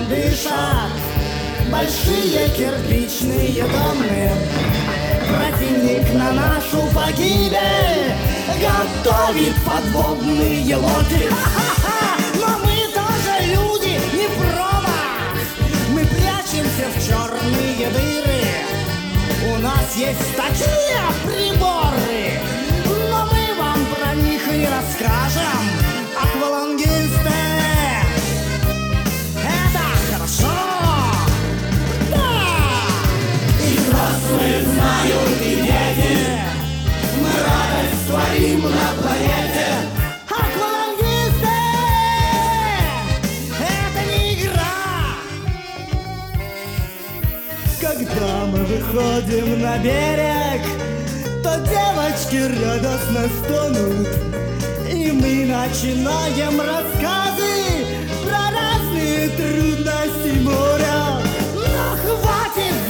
дышат большие кирпичные дома. Противник на нашу погибель готовит подводные лодки. Но мы тоже люди, не промах. Мы прячемся в черные дыры. У нас есть такие приборы, но мы вам про них не расскажем. Аквалангисты — это хорошо. Да! И взрослые знают, и дети, мы радость творим на планете. Аквалангисты — это не игра. Когда мы выходим на берег, то девочки радостно стонут, и мы начинаем рассказы про разные трудности моря. Но хватит